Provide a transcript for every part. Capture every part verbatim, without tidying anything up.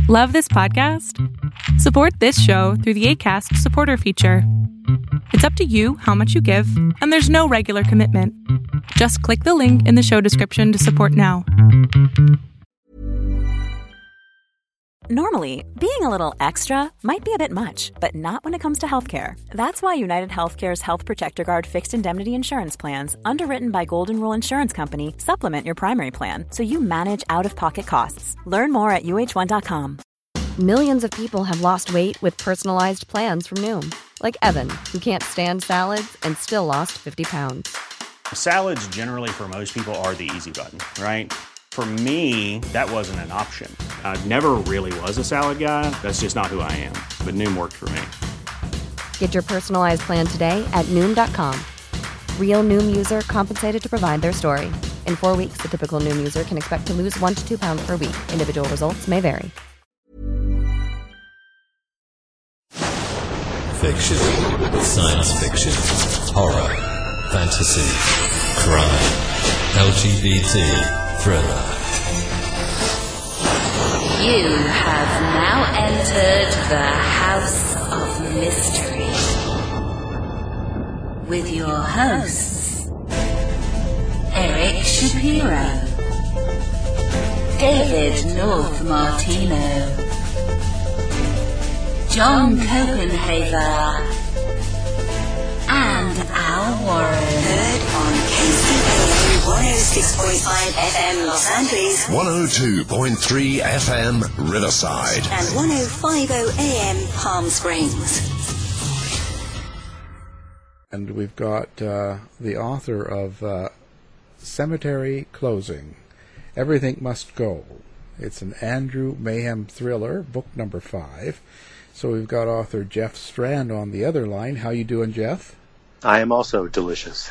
Love this podcast? Support this show through the Acast supporter feature. It's up to you how much you give, and there's no regular commitment. Just click the link in the show description to support now. Normally, being a little extra might be a bit much, but not when it comes to healthcare. That's why United Healthcare's Health Protector Guard fixed indemnity insurance plans, underwritten by Golden Rule Insurance Company, supplement your primary plan so you manage out-of-pocket costs. Learn more at U H one dot com. Millions of people have lost weight with personalized plans from Noom. Like Evan, who can't stand salads and still lost fifty pounds. Salads generally for most people are the easy button, right? For me, that wasn't an option. I never really was a salad guy. That's just not who I am. But Noom worked for me. Get your personalized plan today at Noom dot com. Real Noom user compensated to provide their story. In four weeks, the typical Noom user can expect to lose one to two pounds per week. Individual results may vary. Fiction, science fiction, horror, fantasy, crime, L G B T, thriller. You have now entered the House of Mystery with your hosts, Eric Shapiro, David North Martino, John Copenhaver, and Al Warren. Heard on K C P one oh six point five F M Los Angeles, one oh two point three F M Riverside, and ten fifty A M Palm Springs. And we've got uh, the author of uh, Cemetery Closing, Everything Must Go. It's an Andrew Mayhem thriller, book number five. So we've got author Jeff Strand on the other line. How you doing, Jeff? I am also delicious.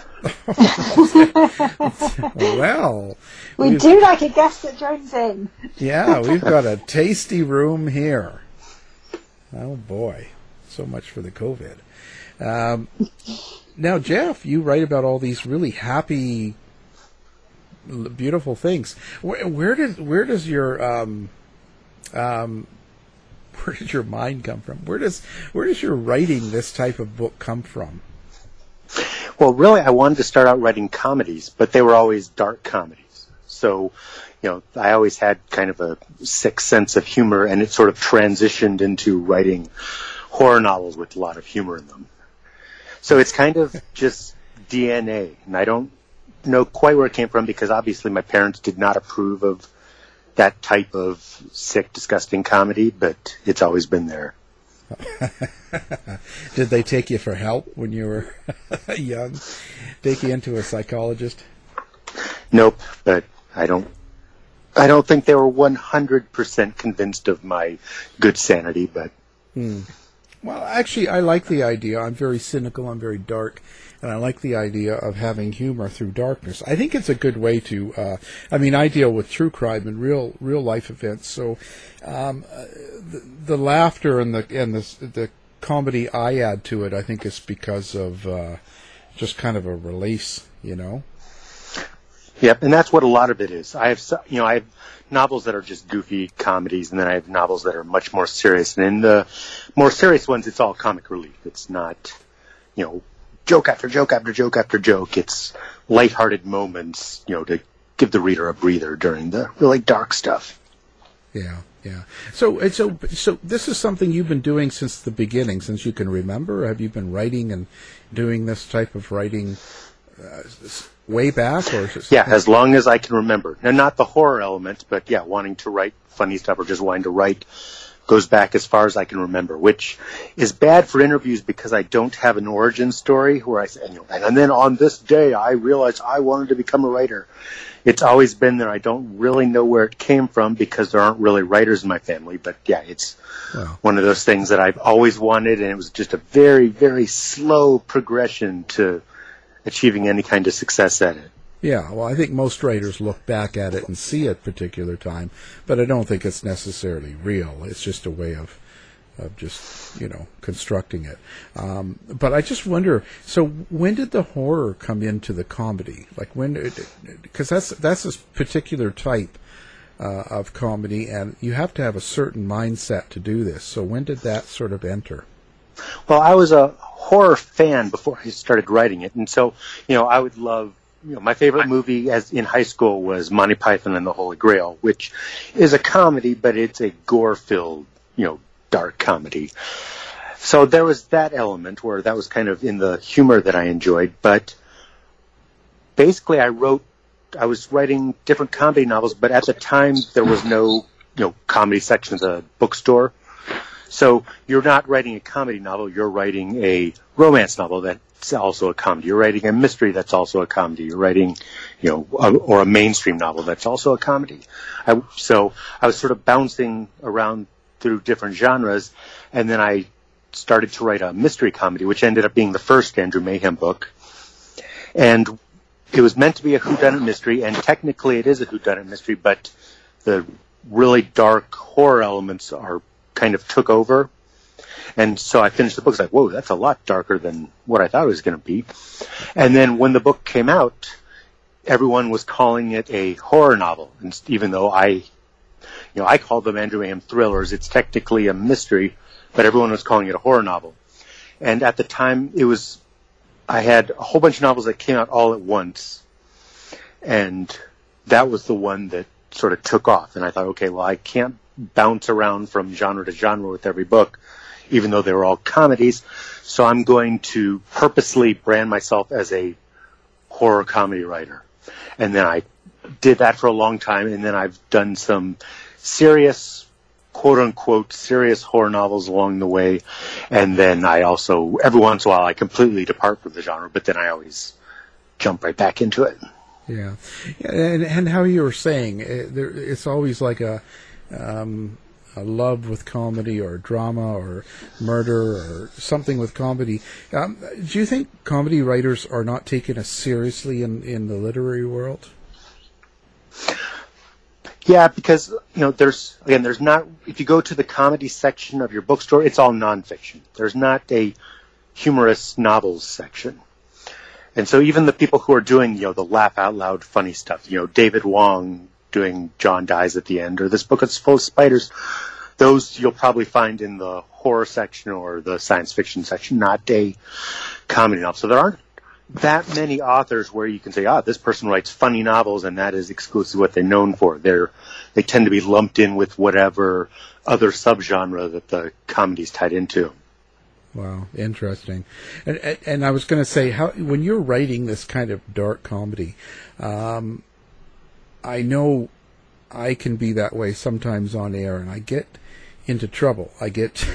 Well, we do like a guest that joins in. Yeah, we've got a tasty room here. Oh boy, so much for the COVID. Um, now, Jeff, you write about all these really happy, beautiful things. Where, where does where does your um, um, where does your mind come from? Where does where does your writing this type of book come from? Well, really, I wanted to start out writing comedies, but they were always dark comedies. So, you know, I always had kind of a sick sense of humor, and it sort of transitioned into writing horror novels with a lot of humor in them. So it's kind of just D N A, and I don't know quite where it came from because obviously my parents did not approve of that type of sick, disgusting comedy, but it's always been there. Did they take you for help when you were young? Take you into a psychologist? Nope, but I don't I don't think they were one hundred percent convinced of my good sanity, but... Hmm. Well, actually, I like the idea. I'm very cynical, I'm very dark, and I like the idea of having humor through darkness. I think it's a good way to, uh, I mean, I deal with true crime and real real life events, so um, the, the laughter and the and the, the comedy I add to it, I think, is because of uh, just kind of a release, you know? Yep, and that's what a lot of it is. I have, you know, I have novels that are just goofy comedies, and then I have novels that are much more serious. And in the more serious ones, it's all comic relief. It's not, you know, joke after joke after joke after joke. It's lighthearted moments, you know, to give the reader a breather during the really dark stuff. Yeah, yeah. So, so, so this is something you've been doing since the beginning, since you can remember. Have you been writing and doing this type of writing uh, way back, or just... Yeah, as long as I can remember. Now, not the horror element, but yeah, wanting to write funny stuff or just wanting to write goes back as far as I can remember, which is bad for interviews because I don't have an origin story where I say, you know, and then on this day I realized I wanted to become a writer. It's always been there. I don't really know where it came from because there aren't really writers in my family, but yeah, it's wow. one of those things that I've always wanted, and it was just a very, very slow progression to achieving any kind of success at it. Yeah, well, I think most writers look back at it and see a particular time, but I don't think it's necessarily real. It's just a way of, of just, you know, constructing it. Um, but I just wonder, so when did the horror come into the comedy? Like when, because that's that's a particular type uh, of comedy, and you have to have a certain mindset to do this. So when did that sort of enter? Well, I was a horror fan before I started writing it, and so, you know, I would love, you know, my favorite movie as in high school was Monty Python and the Holy Grail, which is a comedy, but it's a gore-filled, you know, dark comedy. So there was that element where that was kind of in the humor that I enjoyed, but basically I wrote, I was writing different comedy novels, but at the time there was no, you know, comedy section at the bookstore. So you're not writing a comedy novel, you're writing a romance novel that's also a comedy. You're writing a mystery that's also a comedy. You're writing, you know, a, or a mainstream novel that's also a comedy. I, so I was sort of bouncing around through different genres, and then I started to write a mystery comedy, which ended up being the first Andrew Mayhem book. And it was meant to be a whodunit mystery, and technically it is a whodunit mystery, but the really dark horror elements are kind of took over. And so I finished the book, I was like, whoa, that's a lot darker than what I thought it was going to be. And then when the book came out, everyone was calling it a horror novel. And even though I, you know, I called them Andrew Mayhem thrillers, it's technically a mystery, but everyone was calling it a horror novel. And at the time, it was, I had a whole bunch of novels that came out all at once. And that was the one that sort of took off. And I thought, okay, well, I can't bounce around from genre to genre with every book, even though they were all comedies. So I'm going to purposely brand myself as a horror comedy writer. And then I did that for a long time, and then I've done some serious, quote-unquote, serious horror novels along the way. And then I also, every once in a while, I completely depart from the genre, but then I always jump right back into it. Yeah. And, and how you were saying, it's always like a, um, a love with comedy or drama or murder or something with comedy. Um, do you think comedy writers are not taken as seriously in, in the literary world? Yeah, because, you know, there's, again, there's not, if you go to the comedy section of your bookstore, it's all nonfiction. There's not a humorous novels section. And so even the people who are doing, you know, the laugh out loud funny stuff, you know, David Wong doing John Dies at the End, or This Book is Full of Spiders, those you'll probably find in the horror section or the science fiction section, not a comedy novel. So there aren't that many authors where you can say, ah, this person writes funny novels and that is exclusively what they're known for. They're, they tend to be lumped in with whatever other subgenre that the comedy's tied into. Wow, interesting. And, and, and I was going to say, how when you're writing this kind of dark comedy, um, I know I can be that way sometimes on air, and I get into trouble. I get...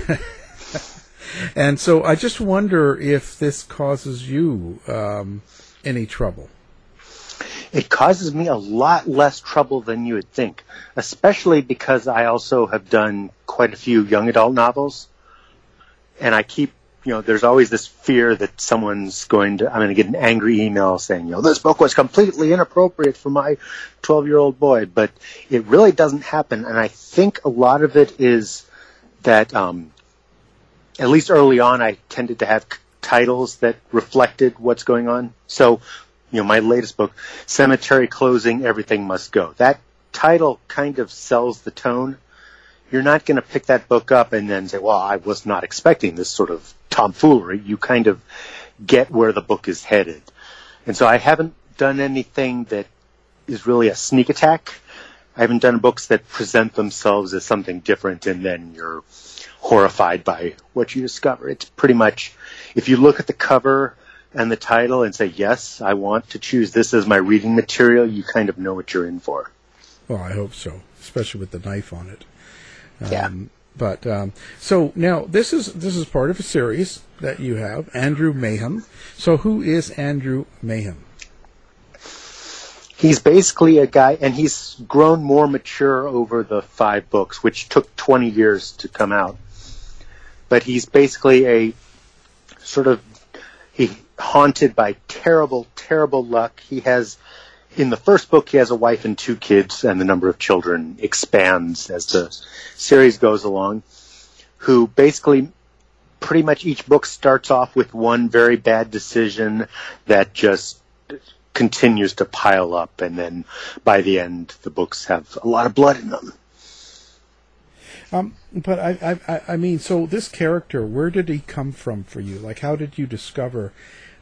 And so I just wonder if this causes you um, any trouble. It causes me a lot less trouble than you would think, especially because I also have done quite a few young adult novels. And I keep, you know, there's always this fear that someone's going to, I'm going to get an angry email saying, you know, this book was completely inappropriate for my twelve-year-old boy. But it really doesn't happen. And I think a lot of it is that, um, at least early on, I tended to have titles that reflected what's going on. So, you know, my latest book, Cemetery Closing, Everything Must Go. That title kind of sells the tone. You're not going to pick that book up and then say, well, I was not expecting this sort of tomfoolery. You kind of get where the book is headed. And so I haven't done anything that is really a sneak attack. I haven't done books that present themselves as something different and then you're horrified by what you discover. It's pretty much, if you look at the cover and the title and say, yes, I want to choose this as my reading material, you kind of know what you're in for. Well, I hope so, especially with the knife on it. Um, yeah. But um, so now this is this is part of a series that you have, Andrew Mayhem. So who is Andrew Mayhem? He's basically a guy, and he's grown more mature over the five books, which took twenty years to come out. But he's basically a sort of, he haunted by terrible, terrible luck. He has, in the first book, he has a wife and two kids, and the number of children expands as the series goes along, who basically, pretty much each book starts off with one very bad decision that just continues to pile up, and then by the end, the books have a lot of blood in them. Um, but I, I, I mean, so this character, where did he come from for you? Like, how did you discover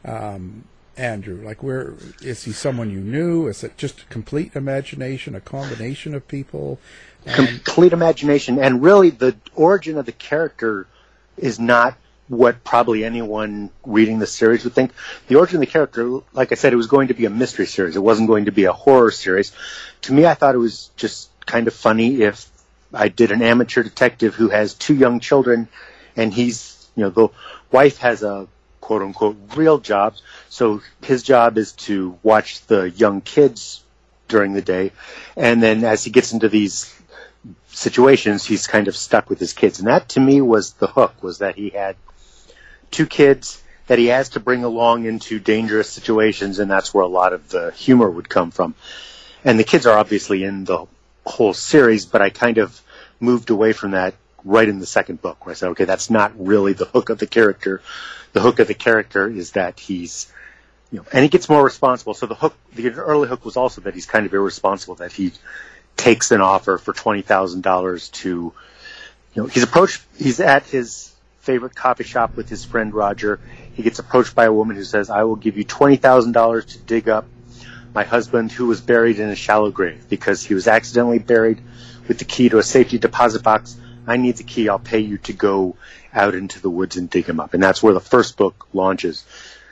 um, Andrew? Like, where is he? Someone you knew? Is it just a complete imagination? A combination of people? Um, complete imagination, and really, the origin of the character is not what probably anyone reading the series would think. The origin of the character, like I said, it was going to be a mystery series. It wasn't going to be a horror series. To me, I thought it was just kind of funny if I did an amateur detective who has two young children, and he's, you know, the wife has a quote-unquote real job, so his job is to watch the young kids during the day, and then as he gets into these situations, he's kind of stuck with his kids. And that, to me, was the hook, was that he had two kids that he has to bring along into dangerous situations, and that's where a lot of the humor would come from. And the kids are obviously in the whole series, but I kind of moved away from that right in the second book, where I said, okay, that's not really the hook of the character. The hook of the character is that he's, you know, and he gets more responsible. So the hook, the early hook was also that he's kind of irresponsible, that he takes an offer for twenty thousand dollars to, you know, he's approached, he's at his favorite coffee shop with his friend Roger. He gets approached by a woman who says, I will give you twenty thousand dollars to dig up my husband who was buried in a shallow grave because he was accidentally buried with the key to a safety deposit box. I need the key. I'll pay you to go out into the woods and dig him up. And that's where the first book launches.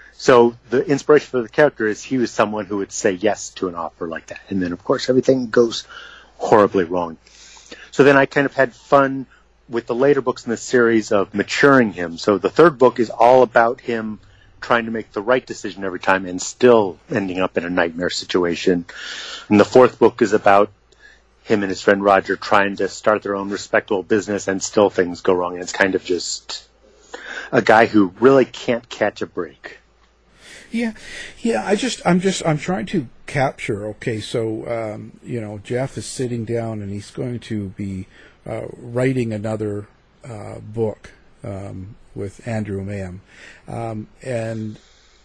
So the inspiration for the character is he was someone who would say yes to an offer like that. And then, of course, everything goes horribly wrong. So then I kind of had fun with the later books in the series of maturing him. So the third book is all about him trying to make the right decision every time and still ending up in a nightmare situation. And the fourth book is about him and his friend Roger trying to start their own respectable business, and still things go wrong. And it's kind of just a guy who really can't catch a break. Yeah, yeah. I just, I'm just, I'm trying to capture. Okay, so um, you know, Jeff is sitting down and he's going to be uh, writing another uh, book um, with Andrew Mayhem, um, and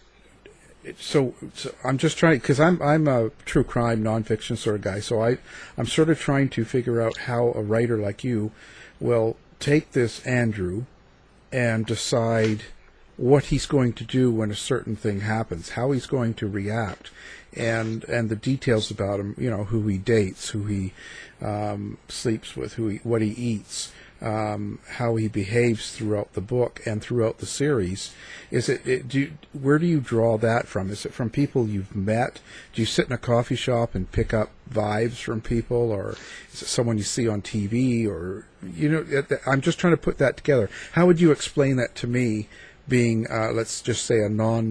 so, so I'm just trying, because I'm I'm a true crime nonfiction sort of guy. So I I'm sort of trying to figure out how a writer like you will take this Andrew and decide what he's going to do when a certain thing happens, how he's going to react, and and the details about him, you know, who he dates, who he um, sleeps with, who he, what he eats, um, how he behaves throughout the book and throughout the series. Is it, it do you, where do you draw that from? Is it from people you've met? Do you sit in a coffee shop and pick up vibes from people, or is it someone you see on T V, or, you know, I'm just trying to put that together. How would you explain that to me, being, uh, let's just say, a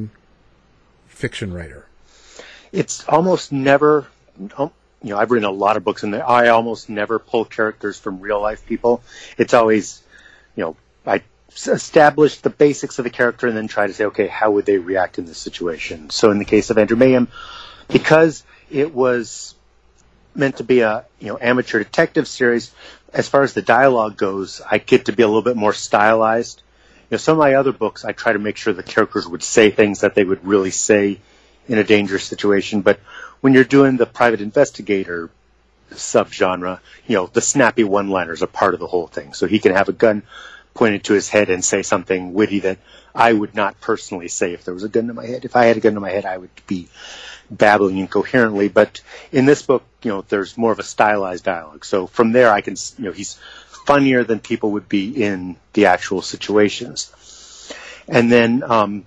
non-fiction writer? It's almost never, you know, I've written a lot of books, and I almost never pull characters from real-life people. It's always, you know, I establish the basics of the character and then try to say, okay, how would they react in this situation? So in the case of Andrew Mayhem, because it was meant to be a, you know, amateur detective series, as far as the dialogue goes, I get to be a little bit more stylized. You know, some of my other books, I try to make sure the characters would say things that they would really say in a dangerous situation. But when you're doing the private investigator subgenre, you know, the snappy one-liners are part of the whole thing. So he can have a gun pointed to his head and say something witty that I would not personally say if there was a gun to my head. If I had a gun to my head, I would be babbling incoherently. But in this book, you know, there's more of a stylized dialogue. So from there, I can, you know, he's funnier than people would be in the actual situations. And then, um,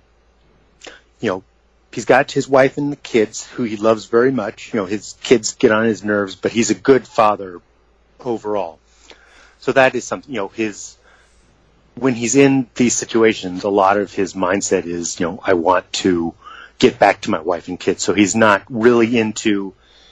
you know, he's got his wife and the kids, who he loves very much. You know, his kids get on his nerves, but he's a good father overall. So that is something, you know, his, when he's in these situations, a lot of his mindset is, you know, I want to get back to my wife and kids. So he's not really into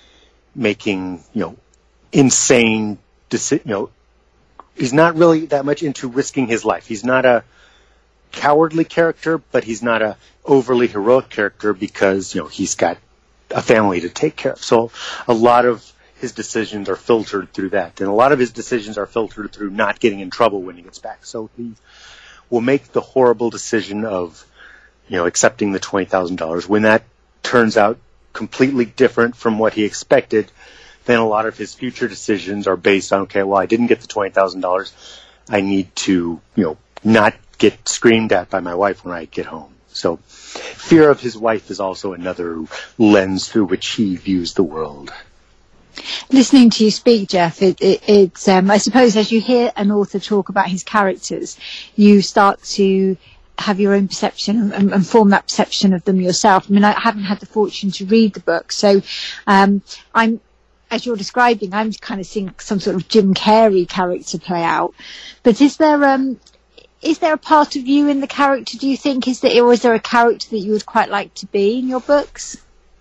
making, you know, insane decisions, you know, he's not really that much into risking his life. He's not a cowardly character, but he's not a overly heroic character because, you know, he's got a family to take care of. So a lot of his decisions are filtered through that. And a lot of his decisions are filtered through not getting in trouble when he gets back. So he will make the horrible decision of, you know, accepting the twenty thousand dollars. When that turns out completely different from what he expected, then a lot of his future decisions are based on, okay, well, I didn't get the twenty thousand dollars. I need to, you know, not get screamed at by my wife when I get home. So fear of his wife is also another lens through which he views the world. Listening to you speak, Jeff, it, it, it's, um, I suppose as you hear an author talk about his characters, you start to have your own perception and, and form that perception of them yourself. I mean, I haven't had the fortune to read the book, so um, I'm, as you're describing, I'm kind of seeing some sort of Jim Carrey character play out. But is there um, is there a part of you in the character, do you think? Is there, or is there a character that you would quite like to be in your books?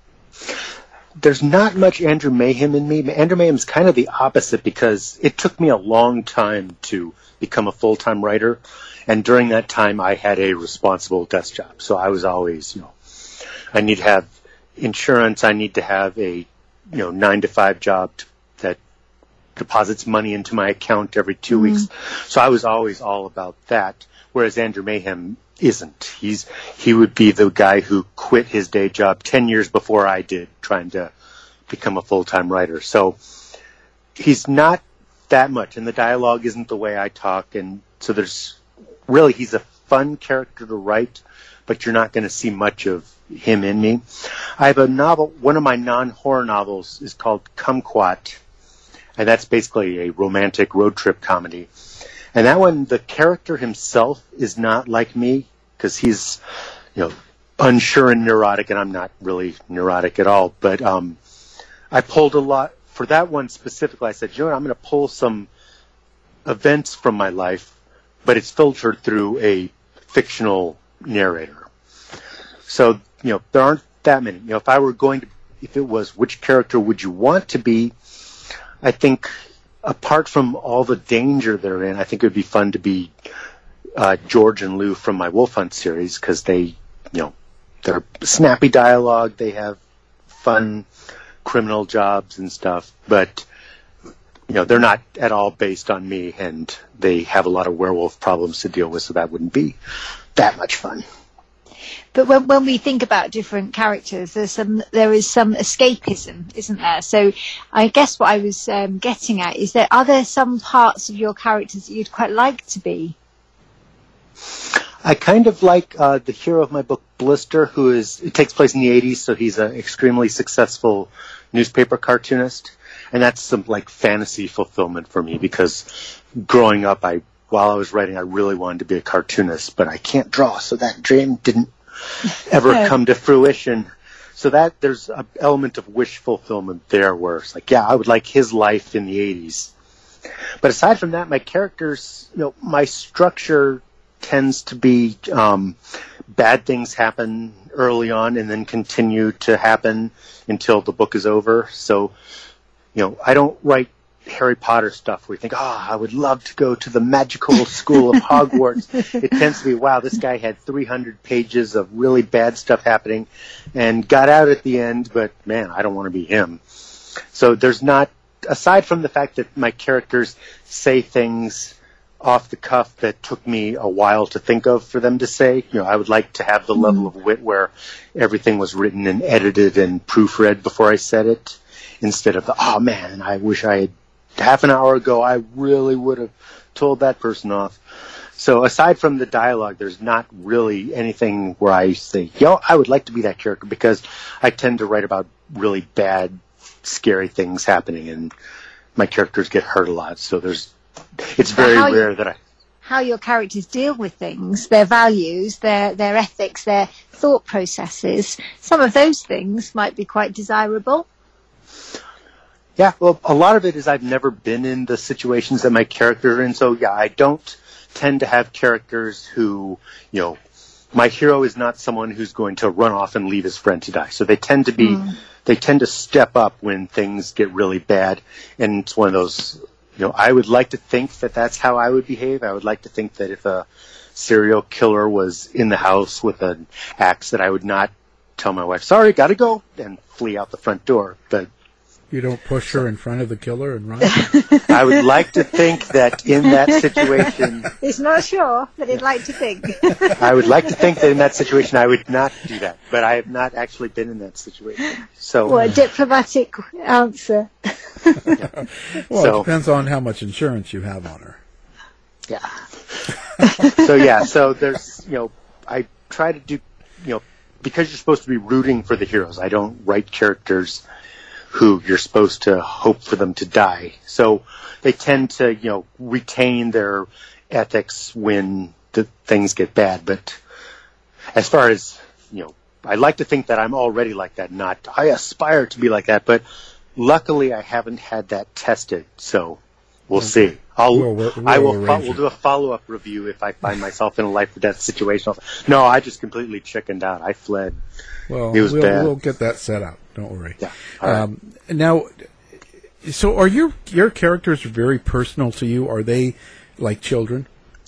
There's not much Andrew Mayhem in me. Andrew Mayhem's kind of the opposite because it took me a long time to become a full-time writer. And during that time, I had a responsible desk job. So I was always, you know, I need to have insurance. I need to have a, you know, nine to five job that deposits money into my account every two mm-hmm. weeks. So I was always all about that. Whereas Andrew Mayhem isn't. He's he would be the guy who quit his day job ten years before I did, trying to become a full-time writer. So he's not that much, and the dialogue isn't the way I talk, and so there's really, he's a fun character to write, but you're not going to see much of him in me. I have a novel, one of my non-horror novels is called Kumquat, and that's basically a romantic road trip comedy. And that one, the character himself is not like me, because he's, you know, unsure and neurotic, and I'm not really neurotic at all. But um, I pulled a lot, for that one specifically, I said, you know what, I'm going to pull some events from my life, but it's filtered through a fictional narrator. So, you know, there aren't that many. You know, if I were going to, if it was which character would you want to be, I think apart from all the danger they're in, I think it would be fun to be uh, George and Lou from my Wolf Hunt series, because they, you know, they're snappy dialogue, they have fun criminal jobs and stuff, but, you know, they're not at all based on me, and they have a lot of werewolf problems to deal with, so that wouldn't be that much fun. But when, when we think about different characters, there's some, there is some escapism, isn't there? So I guess what I was um, getting at is that are there some parts of your characters that you'd quite like to be? I kind of like uh, the hero of my book, Blister, who is, it takes place in the eighties, so he's an extremely successful newspaper cartoonist. And that's some like fantasy fulfillment for me, because growing up, I while I was writing, I really wanted to be a cartoonist, but I can't draw, so that dream didn't ever come to fruition. So that there's an element of wish fulfillment there, where it's like, yeah, I would like his life in the eighties. But aside from that, my characters, you know, my structure tends to be um, bad things happen early on and then continue to happen until the book is over. So, you know, I don't write Harry Potter stuff where you think, ah, oh, I would love to go to the magical school of Hogwarts. It tends to be, wow, this guy had three hundred pages of really bad stuff happening and got out at the end, but man, I don't want to be him. So there's not, aside from the fact that my characters say things off the cuff that took me a while to think of for them to say, you know, I would like to have the mm-hmm. level of wit where everything was written and edited and proofread before I said it, instead of the, oh man, I wish I had half an hour ago, I really would have told that person off. So aside from the dialogue, there's not really anything where I say, yo, I would like to be that character, because I tend to write about really bad, scary things happening, and my characters get hurt a lot. So there's, it's very how rare you, that I... How your characters deal with things, their values, their, their ethics, their thought processes, some of those things might be quite desirable. Yeah, well, a lot of it is I've never been in the situations that my characters are in, so yeah, I don't tend to have characters who, you know, my hero is not someone who's going to run off and leave his friend to die. So they tend to be, mm. they tend to step up when things get really bad, and it's one of those, you know, I would like to think that that's how I would behave. I would like to think that if a serial killer was in the house with an axe, that I would not tell my wife, sorry, gotta go, and flee out the front door, but... You don't push her in front of the killer and run? I would like to think that in that situation... He's not sure, but he'd like to think. I would like to think that in that situation I would not do that, but I have not actually been in that situation. So, what a diplomatic answer. Yeah. Well, so, it depends on how much insurance you have on her. Yeah. So, yeah, so there's, you know, I try to do, you know, because you're supposed to be rooting for the heroes, I don't write characters who you're supposed to hope for them to die. So they tend to, you know, retain their ethics when the things get bad. But as far as, you know, I like to think that I'm already like that, not I aspire to be like that. But luckily I haven't had that tested, so we'll okay. see. I'll, we'll, we'll I will, fo- we'll do a follow-up review if I find myself in a life or death situation. No, I just completely chickened out. I fled. Well, it was we'll, bad. we'll get that set up. Don't worry. Yeah. All right. Um, now, so are your your characters very personal to you? Are they like children?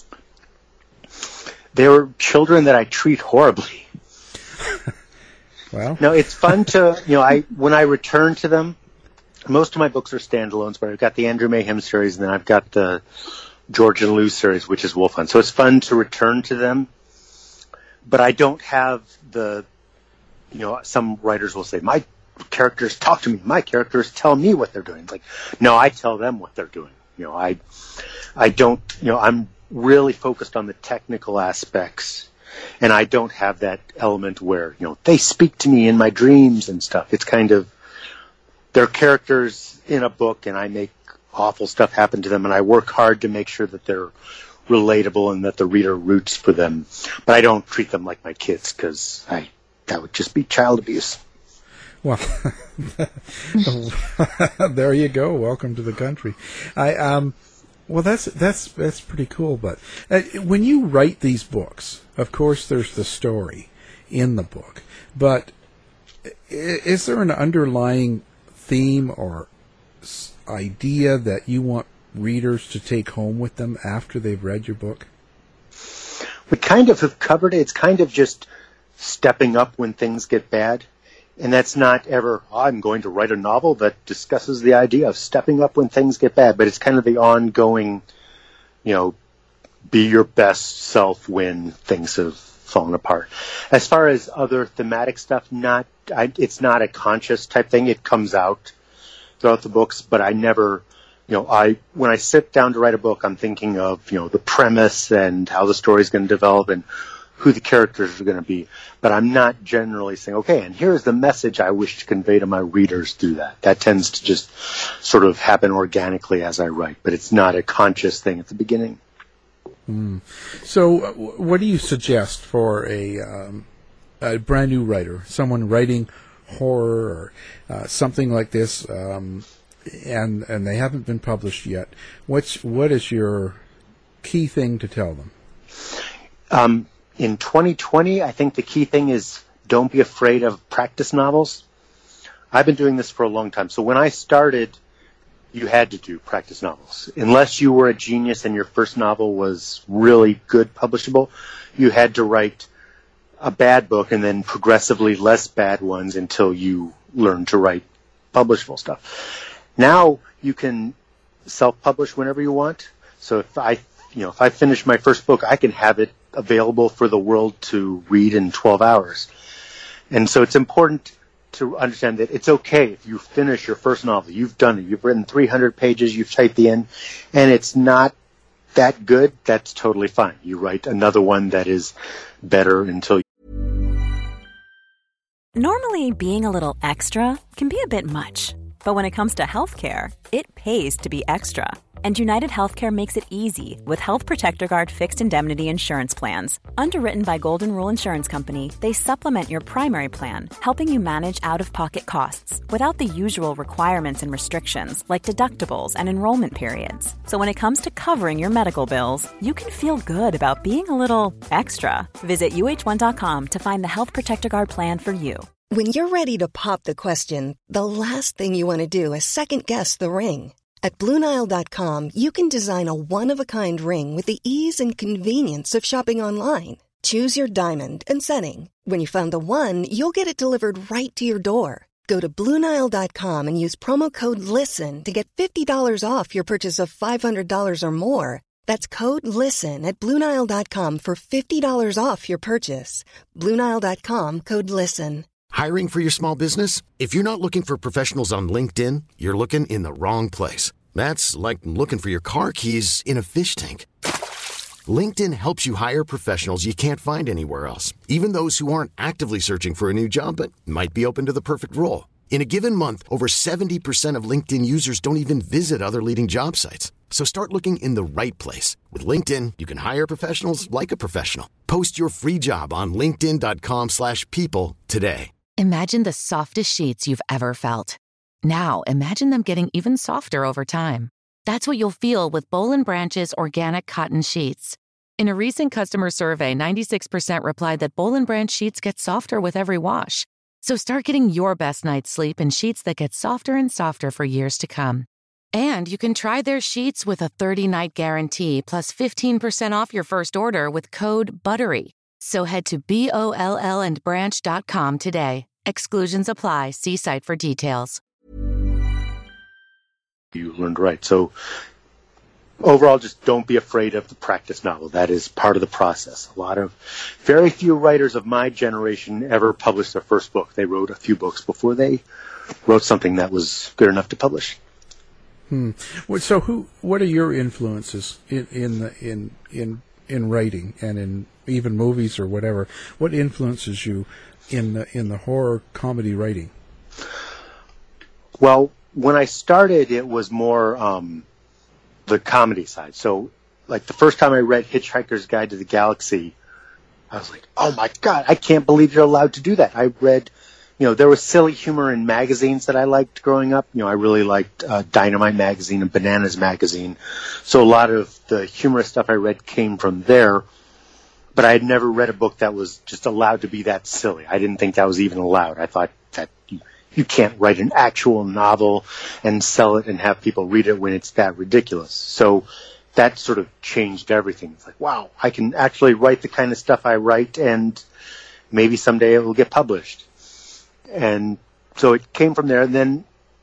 They're children that I treat horribly. Well, no, it's fun to, you know, I when I return to them, most of my books are standalones, but I've got the Andrew Mayhem series, and then I've got the George and Lou series, which is Wolf Hunt. So it's fun to return to them, but I don't have the, you know, some writers will say, my characters talk to me, my characters tell me what they're doing. It's like, no, I tell them what they're doing. You know, I, I don't, you know, I'm really focused on the technical aspects, and I don't have that element where, you know, they speak to me in my dreams and stuff. It's kind of, they're characters in a book, and I make awful stuff happen to them, and I work hard to make sure that they're relatable and that the reader roots for them. But I don't treat them like my kids, because I that would just be child abuse. Well, there you go. Welcome to the country. I um, well, that's that's that's pretty cool. But uh, when you write these books, of course, there's the story in the book. But is there an underlying theme or idea that you want readers to take home with them after they've read your book? We kind of have covered it. It's kind of just stepping up when things get bad. And that's not ever, oh, I'm going to write a novel that discusses the idea of stepping up when things get bad. But it's kind of the ongoing, you know, be your best self when things have fallen apart. As far as other thematic stuff, not I, it's not a conscious type thing. It comes out throughout the books, but I never, you know, I when I sit down to write a book, I'm thinking of, you know, the premise and how the story's going to develop and who the characters are going to be. But I'm not generally saying, okay, and here's the message I wish to convey to my readers through that. That tends to just sort of happen organically as I write, but it's not a conscious thing at the beginning. Mm. So uh, what do you suggest for a, um, a brand new writer, someone writing horror or uh, something like this, um, and and they haven't been published yet? What's what is your key thing to tell them? Um, in twenty twenty, I think the key thing is don't be afraid of practice novels. I've been doing this for a long time. So when I started, you had to do practice novels. Unless you were a genius and your first novel was really good publishable, you had to write a bad book and then progressively less bad ones until you learn to write publishable stuff. Now you can self-publish whenever you want. So if I, you know, if I finish my first book, I can have it available for the world to read in twelve hours. And so it's important to understand that it's okay if you finish your first novel. You've done it. You've written three hundred pages. You've typed the end, and it's not that good. That's totally fine. You write another one that is better until. Normally, being a little extra can be a bit much, but when it comes to healthcare, it pays to be extra. And United Healthcare makes it easy with Health Protector Guard fixed indemnity insurance plans. Underwritten by Golden Rule Insurance Company, they supplement your primary plan, helping you manage out-of-pocket costs without the usual requirements and restrictions like deductibles and enrollment periods. So when it comes to covering your medical bills, you can feel good about being a little extra. Visit U H one dot com to find the Health Protector Guard plan for you. When you're ready to pop the question, the last thing you want to do is second-guess the ring. At Blue Nile dot com, you can design a one-of-a-kind ring with the ease and convenience of shopping online. Choose your diamond and setting. When you find the one, you'll get it delivered right to your door. Go to Blue Nile dot com and use promo code LISTEN to get fifty dollars off your purchase of five hundred dollars or more. That's code LISTEN at Blue Nile dot com for fifty dollars off your purchase. Blue Nile dot com, code LISTEN. Hiring for your small business? If you're not looking for professionals on LinkedIn, you're looking in the wrong place. That's like looking for your car keys in a fish tank. LinkedIn helps you hire professionals you can't find anywhere else, even those who aren't actively searching for a new job but might be open to the perfect role. In a given month, over seventy percent of LinkedIn users don't even visit other leading job sites. So start looking in the right place. With LinkedIn, you can hire professionals like a professional. Post your free job on linkedin dot com slash people today. Imagine the softest sheets you've ever felt. Now imagine them getting even softer over time. That's what you'll feel with Boll and Branch's organic cotton sheets. In a recent customer survey, ninety-six percent replied that Boll and Branch sheets get softer with every wash. So start getting your best night's sleep in sheets that get softer and softer for years to come. And you can try their sheets with a thirty-night guarantee plus fifteen percent off your first order with code BUTTERY. So head to B O L L and branch dot com today. Exclusions apply. See site for details. You learned right. So overall, just don't be afraid of the practice novel. That is part of the process. A lot of, very few writers of my generation ever published their first book. They wrote a few books before they wrote something that was good enough to publish. Hmm. Well, so, who? What are your influences in in the, in in in writing and in even movies or whatever? What influences you in the in the horror comedy writing? Well, when I started, it was more um, the comedy side. So, like the first time I read Hitchhiker's Guide to the Galaxy, I was like, "Oh my God, I can't believe you're allowed to do that." I read. You know, there was silly humor in magazines that I liked growing up. You know, I really liked uh, Dynamite Magazine and Bananas Magazine. So a lot of the humorous stuff I read came from there. But I had never read a book that was just allowed to be that silly. I didn't think that was even allowed. I thought that you, you can't write an actual novel and sell it and have people read it when it's that ridiculous. So that sort of changed everything. It's like, wow, I can actually write the kind of stuff I write and maybe someday it will get published. And so it came from there. And then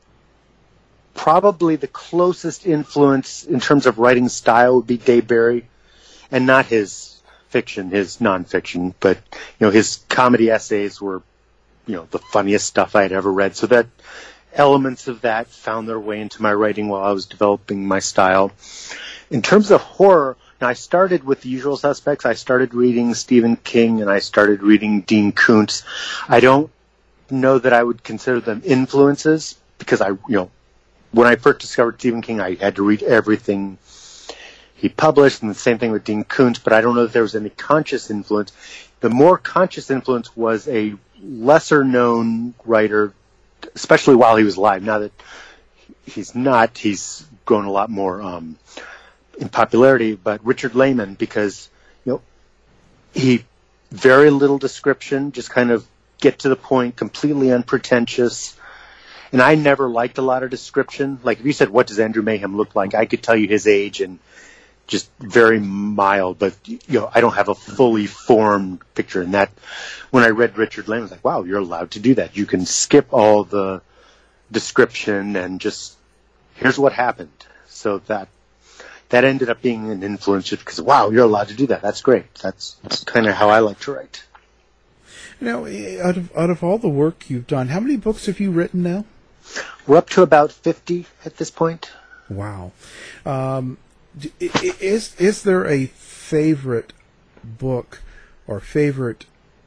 probably the closest influence in terms of writing style would be Dave Barry, and not his fiction, his nonfiction, but, you know, his comedy essays were, you know, the funniest stuff I had ever read. So that elements of that found their way into my writing while I was developing my style. In terms of horror, now I started with The Usual Suspects. I started reading Stephen King, and I started reading Dean Koontz. I don't know that I would consider them influences because I, you know, when I first discovered Stephen King, I had to read everything he published, and the same thing with Dean Koontz, but I don't know if there was any conscious influence. The more conscious influence was a lesser-known writer, especially while he was alive. Now that he's not, he's grown a lot more um, in popularity, but Richard Lehman, because, you know, he, very little description, just kind of get to the point, completely unpretentious. And I never liked a lot of description. Like if you said, what does Andrew Mayhem look like? I could tell you his age and just very mild, but you know, I don't have a fully formed picture. And that, when I read Richard Lehman, I was like, wow, you're allowed to do that. You can skip all the description and just, here's what happened. So that, that ended up being an influence just because, wow, you're allowed to do that. That's great. That's, that's kind of how I like to write. Now, out of out of all the work you've done, how many books have you written now? We're up to about fifty at this point. Wow. Um, is is there a favorite book or favorite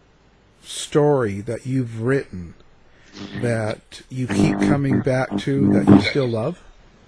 story that you've written that you keep coming back to that you still love?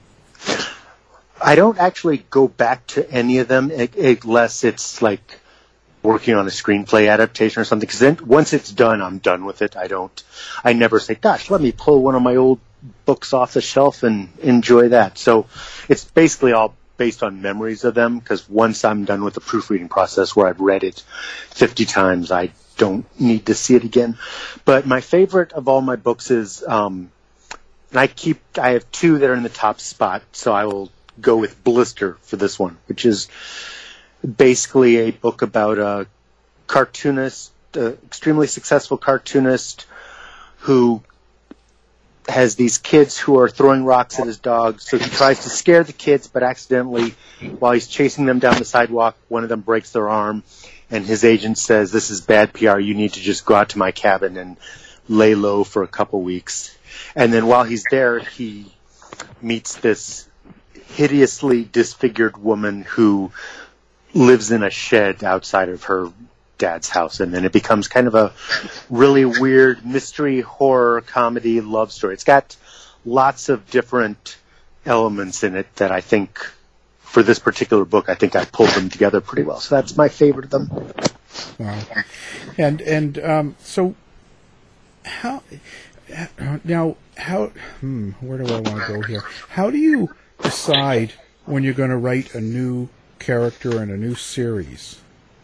I don't actually go back to any of them unless it's like working on a screenplay adaptation or something, because then once it's done, I'm done with it. I don't, I never say, gosh, let me pull one of my old books off the shelf and enjoy that. So it's basically all based on memories of them, because once I'm done with the proofreading process where I've read it fifty times, I don't need to see it again. But my favorite of all my books is, um, and I keep, I have two that are in the top spot, so I will go with Blister for this one, which is basically a book about a cartoonist, an extremely successful cartoonist who has these kids who are throwing rocks at his dog, so he tries to scare the kids, but accidentally, while he's chasing them down the sidewalk, one of them breaks their arm, and his agent says, "This is bad P R, you need to just go out to my cabin and lay low for a couple weeks." And then while he's there, he meets this hideously disfigured woman who lives in a shed outside of her dad's house, and then it becomes kind of a really weird mystery, horror, comedy, love story. It's got lots of different elements in it that I think, for this particular book, I think I pulled them together pretty well. So that's my favorite of them. Wow. And and um, so how now how hmm, where do I want to go here? How do you decide when you're going to write a new character in a new series?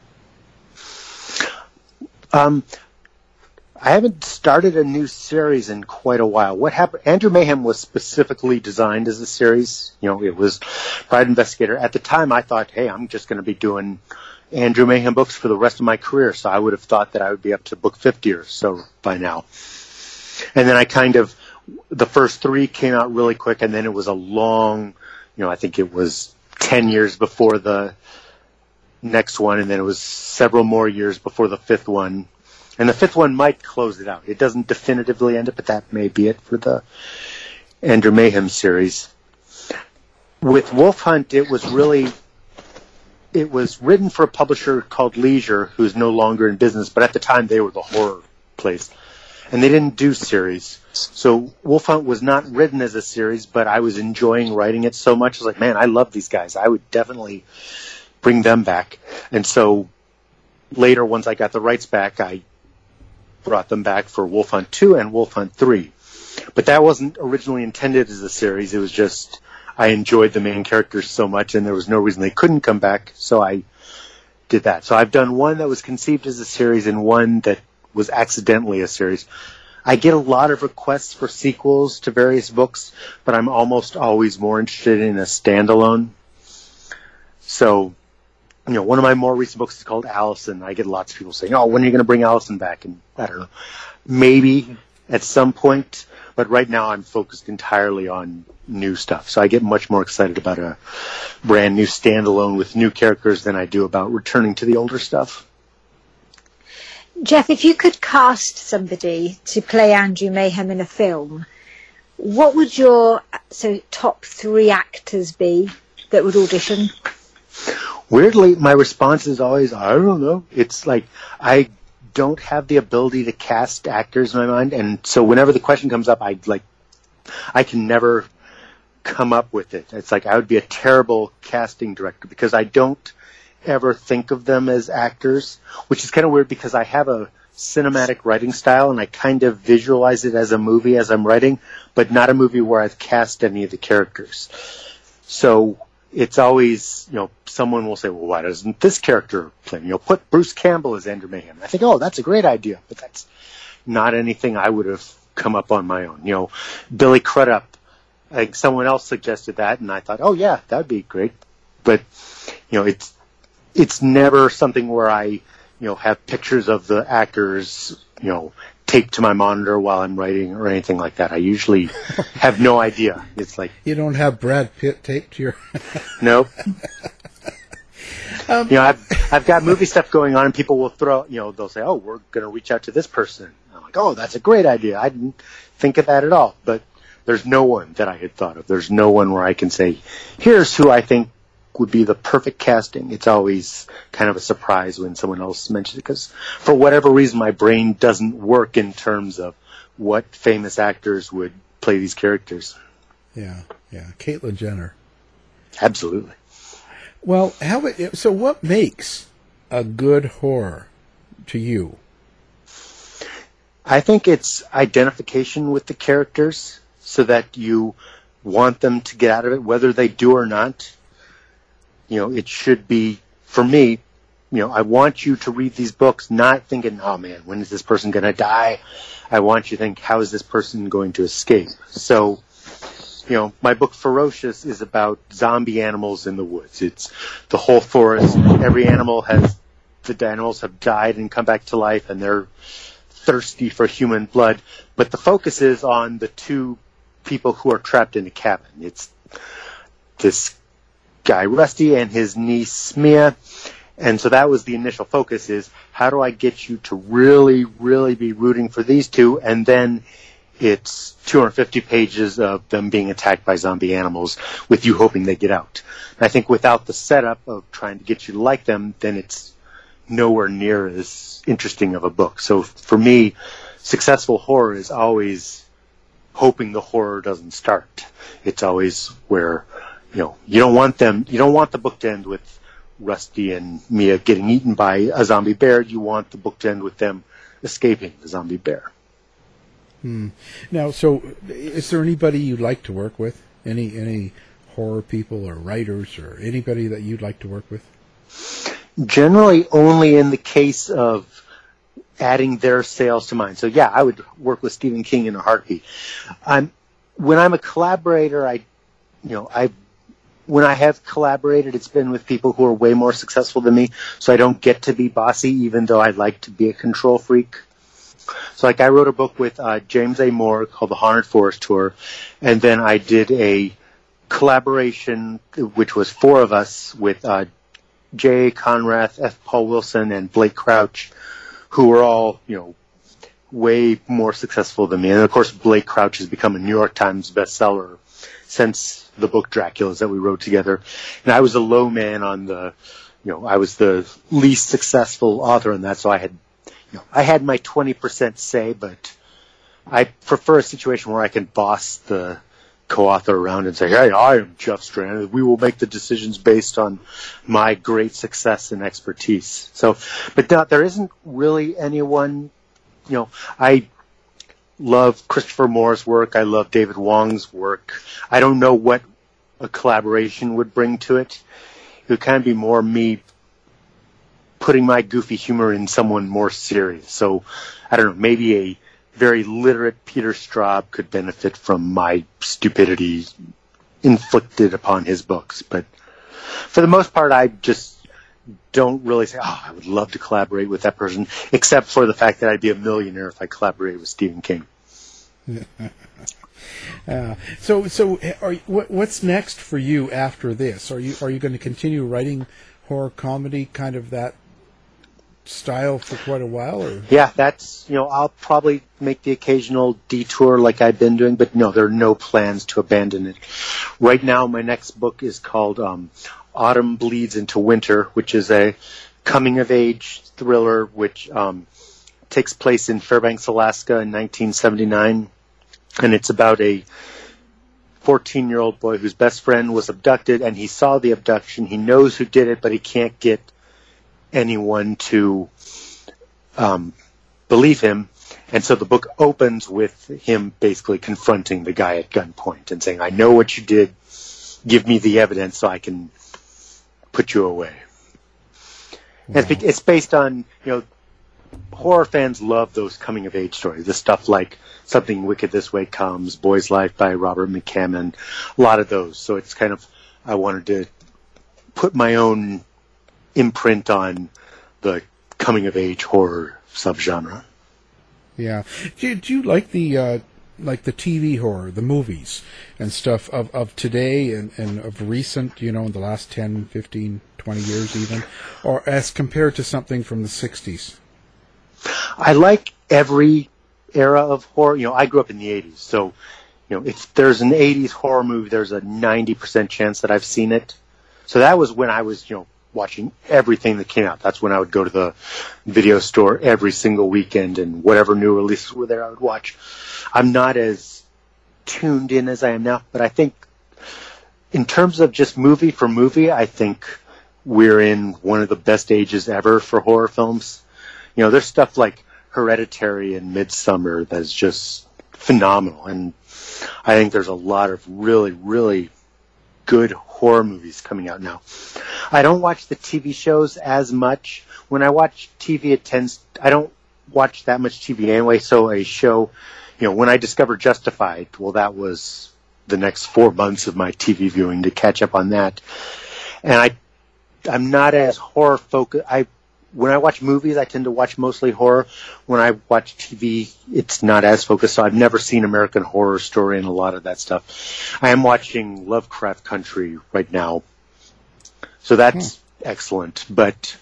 Um, I haven't started a new series in quite a while. What happened? Andrew Mayhem was specifically designed as a series. You know, it was Private Investigator. At the time, I thought, hey, I'm just going to be doing Andrew Mayhem books for the rest of my career. So I would have thought that I would be up to book fifty or so by now. And then I kind of, the first three came out really quick, and then it was a long, you know, I think it was ten years before the next one, and then it was several more years before the fifth one. And the fifth one might close it out. It doesn't definitively end it, but that may be it for the Andrew Mayhem series. With Wolf Hunt, it was really, it was written for a publisher called Leisure, who's no longer in business, but at the time they were the horror place. And they didn't do series. So Wolf Hunt was not written as a series, but I was enjoying writing it so much. I was like, man, I love these guys. I would definitely bring them back. And so later, once I got the rights back, I brought them back for Wolf Hunt two and Wolf Hunt three. But that wasn't originally intended as a series. It was just I enjoyed the main characters so much, and there was no reason they couldn't come back, so I did that. So I've done one that was conceived as a series and one that was accidentally a series. I get a lot of requests for sequels to various books, but I'm almost always more interested in a standalone. So, you know, one of my more recent books is called Allison. I get lots of people saying, oh, when are you going to bring Allison back? And I don't know, maybe at some point, but right now I'm focused entirely on new stuff. So I get much more excited about a brand new standalone with new characters than I do about returning to the older stuff. Jeff, if you could cast somebody to play Andrew Mayhem in a film, what would your so top three actors be that would audition? Weirdly, my response is always, I don't know. It's like I don't have the ability to cast actors in my mind, and so whenever the question comes up, I like I can never come up with it. It's like I would be a terrible casting director because I don't ever think of them as actors, which is kind of weird because I have a cinematic writing style and I kind of visualize it as a movie as I'm writing, but not a movie where I've cast any of the characters. So it's always, you know, someone will say, well, why doesn't this character play? You know, put Bruce Campbell as Andrew Mayhem. I think, oh, that's a great idea, but that's not anything I would have come up on my own. You know, Billy Crudup, like someone else suggested that, and I thought, oh, yeah, that would be great. But, you know, it's it's never something where I, you know, have pictures of the actors, you know, taped to my monitor while I'm writing or anything like that. I usually have no idea. It's like you don't have Brad Pitt taped to your. Nope. um, you know, I've I've got movie stuff going on, and people will throw, you know, they'll say, "Oh, we're going to reach out to this person." I'm like, "Oh, that's a great idea. I didn't think of that at all." But there's no one that I had thought of. There's no one where I can say, "Here's who I think would be the perfect casting." It's always kind of a surprise when someone else mentions it because for whatever reason my brain doesn't work in terms of what famous actors would play these characters. Yeah, yeah. Caitlyn Jenner. Absolutely. Well, how so what makes a good horror to you? I think it's identification with the characters so that you want them to get out of it, whether they do or not. You know, it should be, for me, you know, I want you to read these books not thinking, oh man, when is this person going to die? I want you to think, how is this person going to escape? So, you know, my book Ferocious is about zombie animals in the woods. It's the whole forest. Every animal has, the animals have died and come back to life, and they're thirsty for human blood, but the focus is on the two people who are trapped in a cabin. It's this guy Rusty and his niece Mia, and so that was the initial focus, is how do I get you to really, really be rooting for these two, and then it's two hundred fifty pages of them being attacked by zombie animals with you hoping they get out. And I think without the setup of trying to get you to like them, then it's nowhere near as interesting of a book. So for me, successful horror is always hoping the horror doesn't start. It's always where, you know, you don't want them, you don't want the book to end with Rusty and Mia getting eaten by a zombie bear. You want the book to end with them escaping the zombie bear. Hmm. Now, so is there anybody you'd like to work with? Any any horror people or writers or anybody that you'd like to work with? Generally only in the case of adding their sales to mine. So yeah, I would work with Stephen King in a heartbeat. I'm, when I'm a collaborator, I, you know, I, when I have collaborated, it's been with people who are way more successful than me, so I don't get to be bossy, even though I like to be a control freak. So like I wrote a book with uh, James A. Moore called The Haunted Forest Tour, and then I did a collaboration, which was four of us, with uh, J. Conrath, F. Paul Wilson, and Blake Crouch, who were all, you know, way more successful than me. And of course, Blake Crouch has become a New York Times bestseller since the book Draculas that we wrote together. And I was a low man on the, you know, I was the least successful author in that, so I had, you know, I had my twenty percent say, but I prefer a situation where I can boss the co-author around and say, hey, I am Jeff Strand. We will make the decisions based on my great success and expertise. So, but not, there isn't really anyone, you know, I love Christopher Moore's work. I love David Wong's work. I don't know what a collaboration would bring to it. It would kind of be more me putting my goofy humor in someone more serious. So, I don't know, maybe a very literate Peter Straub could benefit from my stupidity inflicted upon his books. But for the most part, I just don't really say, oh, I would love to collaborate with that person, except for the fact that I'd be a millionaire if I collaborated with Stephen King. uh, so, so are, what, what's next for you after this? Are you are you going to continue writing horror comedy, kind of that style, for quite a while? Or? Yeah, that's, you know, I'll probably make the occasional detour like I've been doing, but no, there are no plans to abandon it. Right now, my next book is called um, Autumn Bleeds into Winter, which is a coming-of-age thriller which um, takes place in Fairbanks, Alaska in nineteen seventy-nine, and it's about a fourteen-year-old boy whose best friend was abducted, and he saw the abduction. He knows who did it, but he can't get anyone to um, believe him. And so the book opens with him basically confronting the guy at gunpoint and saying, I know what you did. Give me the evidence so I can put you away. Wow. And it's based on, you know, horror fans love those coming-of-age stories. The stuff like Something Wicked This Way Comes, Boy's Life by Robert McCammon, a lot of those. So it's kind of, I wanted to put my own imprint on the coming-of-age horror subgenre. Yeah. Do you, do you like the uh, like the T V horror, the movies and stuff of, of today and, and of recent, you know, in the last ten, fifteen, twenty years even, or as compared to something from the sixties? I like every era of horror. You know, I grew up in the eighties, so, you know, if there's an eighties horror movie, there's a ninety percent chance that I've seen it. So that was when I was, you know, watching everything that came out. That's when I would go to the video store every single weekend, and whatever new releases were there, I would watch. I'm not as tuned in as I am now, but I think in terms of just movie for movie, I think we're in one of the best ages ever for horror films. You know, there's stuff like Hereditary and Midsommar that's just phenomenal, and I think there's a lot of really, really good horror movies coming out now. I don't watch the T V shows as much. When I watch T V, it tends, I don't watch that much T V anyway, so a show, you know, when I discovered Justified, well, that was the next four months of my T V viewing to catch up on that. And I, I'm not as horror focused. I when I watch movies, I tend to watch mostly horror. When I watch T V, it's not as focused. So I've never seen American Horror Story and a lot of that stuff. I am watching Lovecraft Country right now. So that's hmm. excellent. But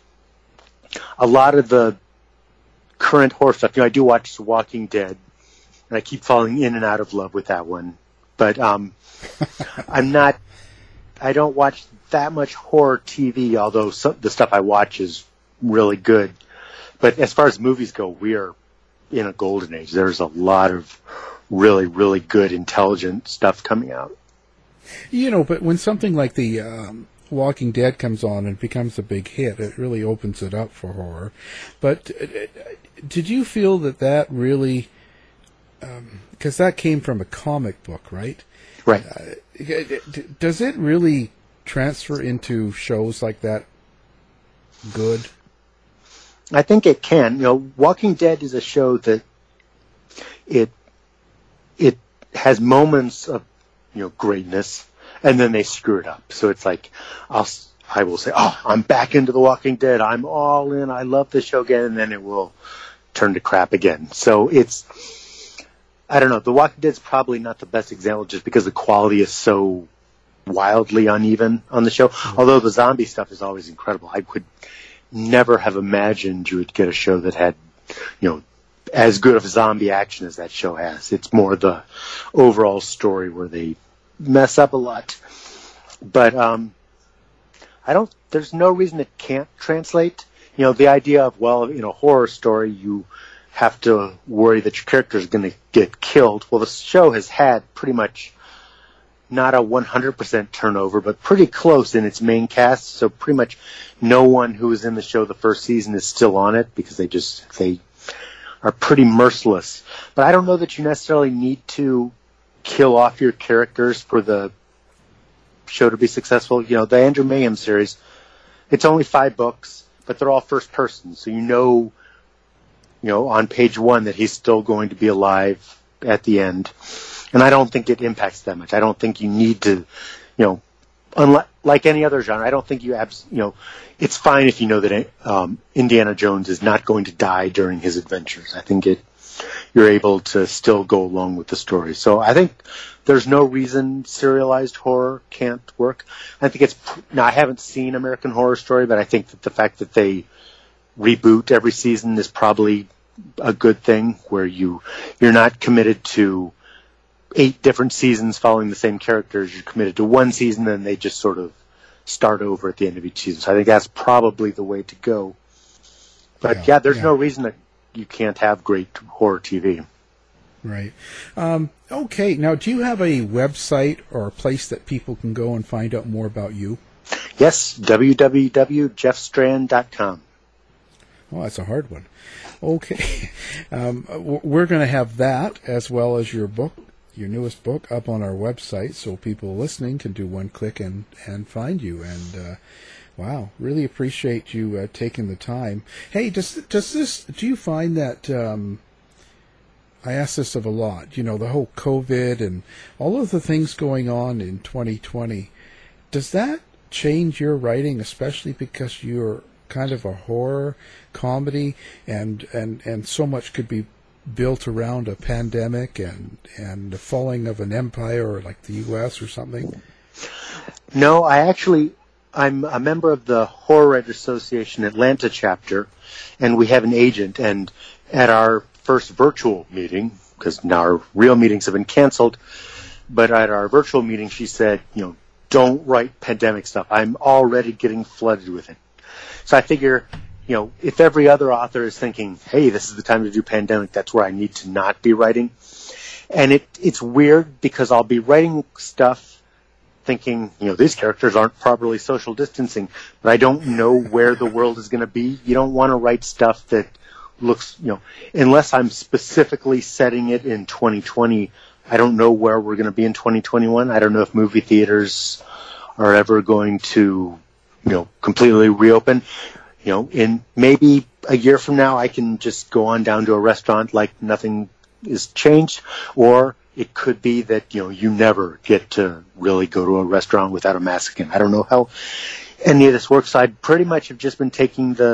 a lot of the current horror stuff, you know, I do watch The Walking Dead, and I keep falling in and out of love with that one. But um, I'm not, I don't watch that much horror T V, although some, the stuff I watch is really good. But as far as movies go, we are in a golden age. There's a lot of really, really good, intelligent stuff coming out. You know, but when something like the um, Walking Dead comes on and becomes a big hit, it really opens it up for horror. But uh, did you feel that that really, because um, that came from a comic book, right? Right. Uh, does it really transfer into shows like that good? I think it can. You know, Walking Dead is a show that it it has moments of, you know, greatness, and then they screw it up. So it's like I'll I will say, "Oh, I'm back into The Walking Dead. I'm all in. I love this show again," and then it will turn to crap again. So it's, I don't know. The Walking Dead's probably not the best example, just because the quality is so wildly uneven on the show. Mm-hmm. Although the zombie stuff is always incredible. I would never have imagined you would get a show that had, you know, as good of zombie action as that show has. It's more the overall story where they mess up a lot. But um, I don't, there's no reason it can't translate. You know, the idea of, well, in a horror story, you have to worry that your character is going to get killed. Well, the show has had pretty much not a one hundred percent turnover, but pretty close in its main cast. So pretty much no one who was in the show the first season is still on it, because they just, they are pretty merciless. But I don't know that you necessarily need to kill off your characters for the show to be successful. You know, the Andrew Mayhem series, it's only five books, but they're all first person. So you know, you know, on page one that he's still going to be alive at the end. And I don't think it impacts that much. I don't think you need to, you know, unlike like any other genre, I don't think you abs- you know, it's fine if you know that um, Indiana Jones is not going to die during his adventures. I think it, you're able to still go along with the story. So I think there's no reason serialized horror can't work. I think it's, now I haven't seen American Horror Story, but I think that the fact that they reboot every season is probably a good thing, where you, you're not committed to eight different seasons following the same characters. You're committed to one season, and they just sort of start over at the end of each season. So I think that's probably the way to go. But yeah, yeah there's yeah. no reason that you can't have great horror T V. Right. Um, okay. Now, do you have a website or a place that people can go and find out more about you? Yes, w w w dot jeff strand dot com. Oh, that's a hard one. Okay. Um, we're going to have that, as well as your book, your newest book, up on our website, so people listening can do one click and, and find you. And uh, wow, really appreciate you uh, taking the time. Hey, does does this? Do you find that? Um, I ask this of a lot. You know, the whole COVID and all of the things going on in twenty twenty. Does that change your writing, especially because you're kind of a horror comedy, and and and so much could be built around a pandemic and and the falling of an empire, or like the U S or something? No, I actually, I'm a member of the Horror Writers Association Atlanta chapter, and we have an agent. And at our first virtual meeting, because now our real meetings have been canceled, but at our virtual meeting, she said, you know, don't write pandemic stuff. I'm already getting flooded with it. So I figure, you know, if every other author is thinking, hey, this is the time to do pandemic, that's where I need to not be writing. And it it's weird, because I'll be writing stuff thinking, you know, these characters aren't properly social distancing, but I don't know where the world is going to be. You don't want to write stuff that looks, you know, unless I'm specifically setting it in twenty twenty, I don't know where we're going to be in twenty twenty-one. I don't know if movie theaters are ever going to, you know, completely reopen. You know, in maybe a year from now, I can just go on down to a restaurant like nothing is changed, or it could be that, you know, you never get to really go to a restaurant without a mask again. I don't know how any of this works. I pretty much have just been taking the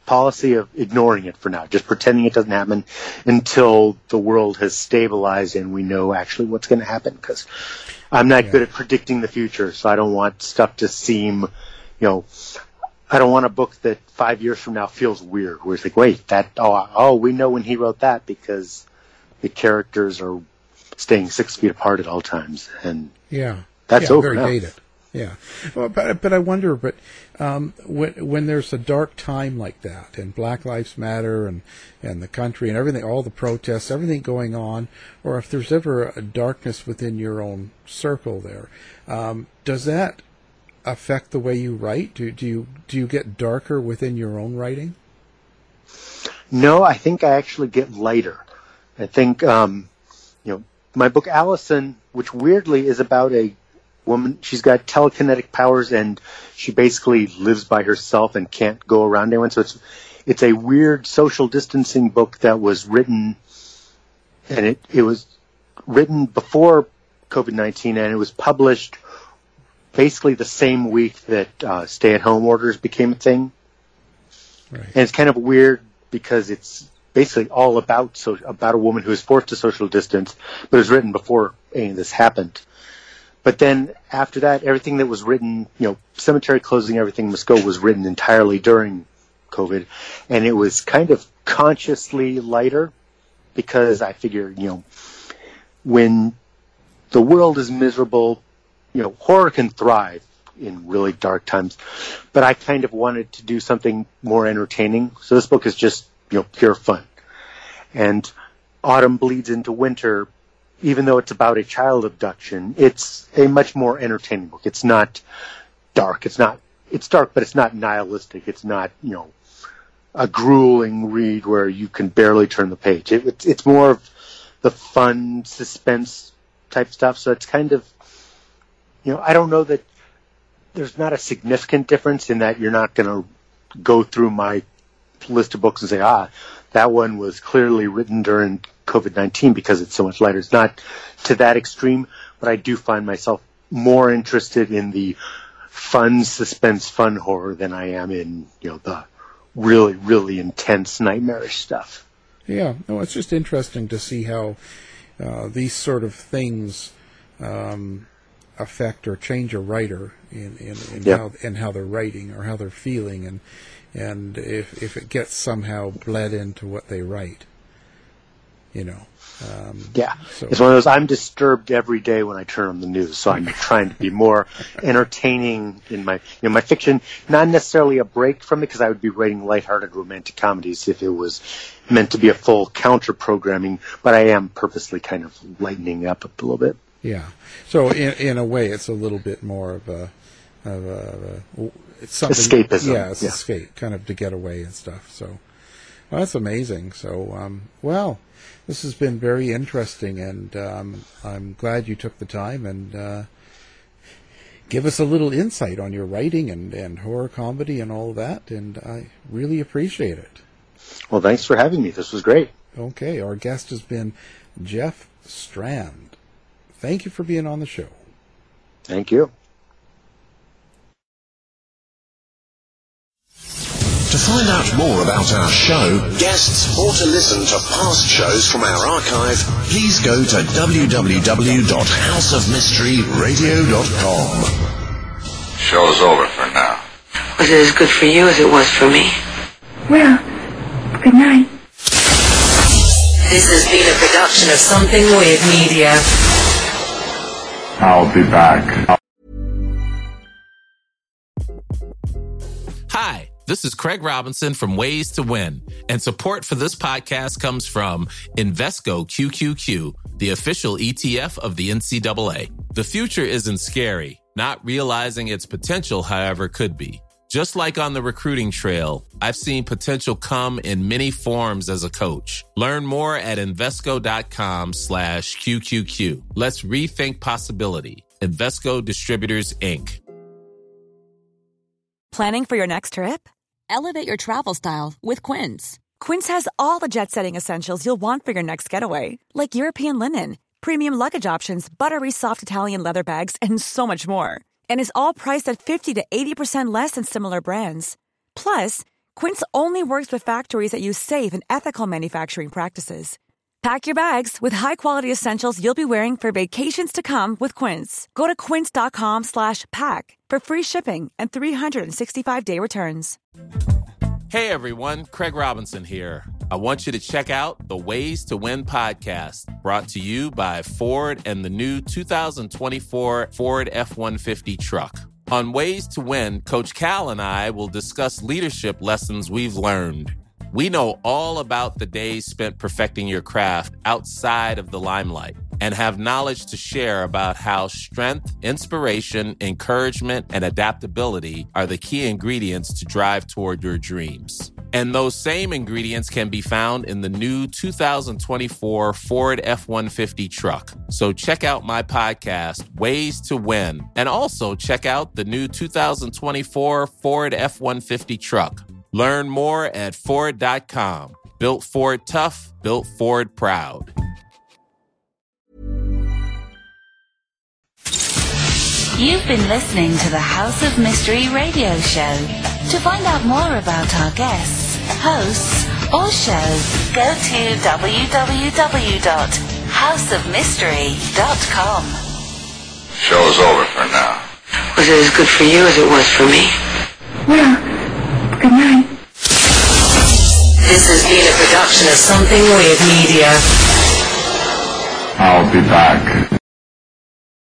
policy of ignoring it for now, just pretending it doesn't happen until the world has stabilized and we know actually what's going to happen. Because I'm not yeah. good at predicting the future, so I don't want stuff to seem, you know, I don't want a book that five years from now feels weird, where it's like, wait, that, oh, oh, we know when he wrote that because the characters are staying six feet apart at all times. And yeah, that's yeah, over very now. dated. Yeah, well, but but I wonder, but um, when when there's a dark time like that, and Black Lives Matter, and and the country, and everything, all the protests, everything going on, or if there's ever a darkness within your own circle, there, um, does that affect the way you write? Do do you do you get darker within your own writing? No, I think I actually get lighter. I think um, you know, my book Allison, which weirdly is about a woman, she's got telekinetic powers and she basically lives by herself and can't go around anyone. So it's it's a weird social distancing book that was written, and it, it was written before COVID nineteen, and it was published basically the same week that uh, stay-at-home orders became a thing. Right. And it's kind of weird because it's basically all about so about a woman who is forced to social distance, but it was written before any of this happened. But then after that, everything that was written, you know, Cemetery Closing, Everything Must Go was written entirely during COVID. And it was kind of consciously lighter because I figured, you know, when the world is miserable, you know, horror can thrive in really dark times. But I kind of wanted to do something more entertaining. So this book is just, you know, pure fun. And Autumn Bleeds into Winter, even though it's about a child abduction, it's a much more entertaining book. It's not dark. It's not, it's dark, but it's not nihilistic. It's not, you know, a grueling read where you can barely turn the page. It, it's, it's more of the fun suspense type stuff. So it's kind of, you know, I don't know that there's not a significant difference in that you're not going to go through my list of books and say, ah, that one was clearly written during COVID nineteen because it's so much lighter. It's not to that extreme, but I do find myself more interested in the fun suspense, fun horror than I am in, you know, the really, really intense nightmarish stuff. Yeah, no, it's just interesting to see how uh, these sort of things um, affect or change a writer in, in, in, yep. how, in how they're writing or how they're feeling, and and if if it gets somehow bled into what they write. You know, um, yeah, so. It's one of those, I'm disturbed every day when I turn on the news, so I'm trying to be more entertaining in my, you know, my fiction, not necessarily a break from it, because I would be writing lighthearted romantic comedies if it was meant to be a full counter programming, but I am purposely kind of lightening up a little bit. Yeah. So in in a way, it's a little bit more of a, of a, of a it's something, escapism. Yeah, it's yeah. escape, kind of to get away and stuff. So, well, that's amazing. So, um, well, this has been very interesting, and um, I'm glad you took the time and uh, give us a little insight on your writing and, and horror comedy and all that, and I really appreciate it. Well, thanks for having me. This was great. Okay, our guest has been Jeff Strand. Thank you for being on the show. Thank you. To find out more about our show, guests, or to listen to past shows from our archive, please go to w w w dot house of mystery radio dot com. Show's over for now. Was it as good for you as it was for me? Well, good night. This has been a production of Something Weird Media. I'll be back. Hi, this is Craig Robinson from Ways to Win, and support for this podcast comes from Invesco Q Q Q, the official E T F of the N C double A. The future isn't scary. Not realizing its potential, however, could be. Just like on the recruiting trail, I've seen potential come in many forms as a coach. Learn more at Invesco.com slash QQQ. Let's rethink possibility. Invesco Distributors, Incorporated. Planning for your next trip? Elevate your travel style with Quince. Quince has all the jet-setting essentials you'll want for your next getaway, like European linen, premium luggage options, buttery soft Italian leather bags, and so much more. And is all priced at fifty to eighty percent less than similar brands. Plus, Quince only works with factories that use safe and ethical manufacturing practices. Pack your bags with high-quality essentials you'll be wearing for vacations to come with Quince. Go to quince.com slash pack for free shipping and three sixty-five day returns. Hey everyone, Craig Robinson here. I want you to check out the Ways to Win podcast, brought to you by Ford and the new two thousand twenty-four Ford F one fifty truck. On Ways to Win, Coach Cal and I will discuss leadership lessons we've learned. We know all about the days spent perfecting your craft outside of the limelight and have knowledge to share about how strength, inspiration, encouragement, and adaptability are the key ingredients to drive toward your dreams. And those same ingredients can be found in the new two thousand twenty-four Ford F one fifty truck. So check out my podcast, Ways to Win, and also check out the new two thousand twenty-four Ford F one fifty truck. Learn more at Ford dot com. Built Ford tough, built Ford proud. You've been listening to the House of Mystery radio show. To find out more about our guests, hosts, or shows, go to w w w dot house of mystery dot com. Show's over for now. Was it as good for you as it was for me? Well, good night. This has been a production of Something Weird Media. I'll be back.